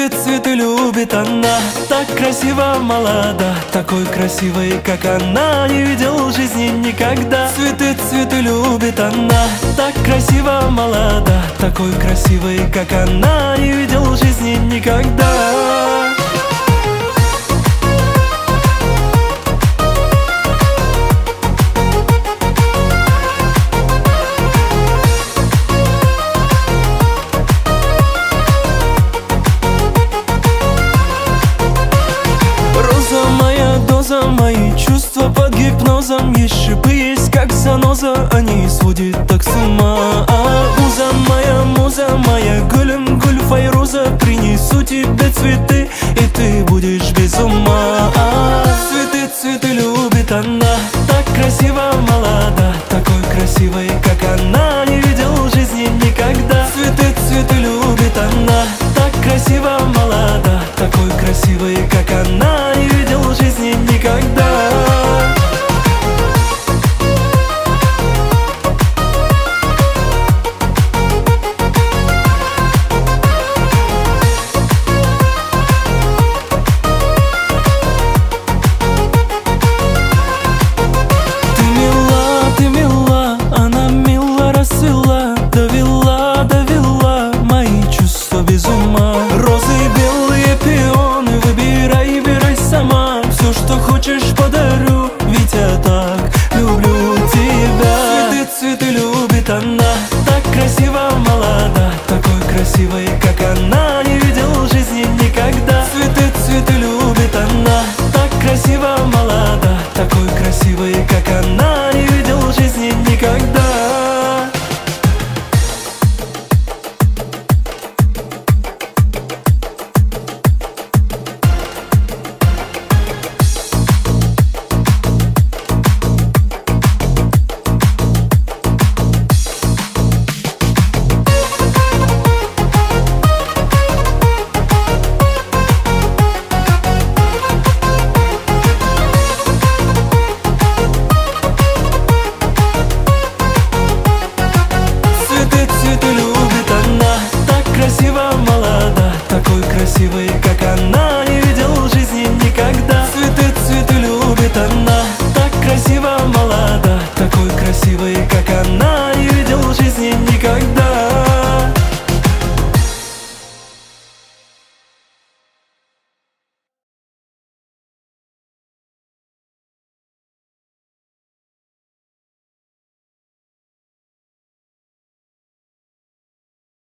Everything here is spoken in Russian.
цветы любит она. Так красиво молода, такой красивой, как она, не видел в жизни никогда. Цветы любит она. Так красиво молода, такой красивой, как она, не видел в жизни никогда. Мои чувства под гипнозом, есть шипы, есть как заноза, они сводят так с ума. Муза моя, гулем, гуль, файруза, принесу тебе цветы, и ты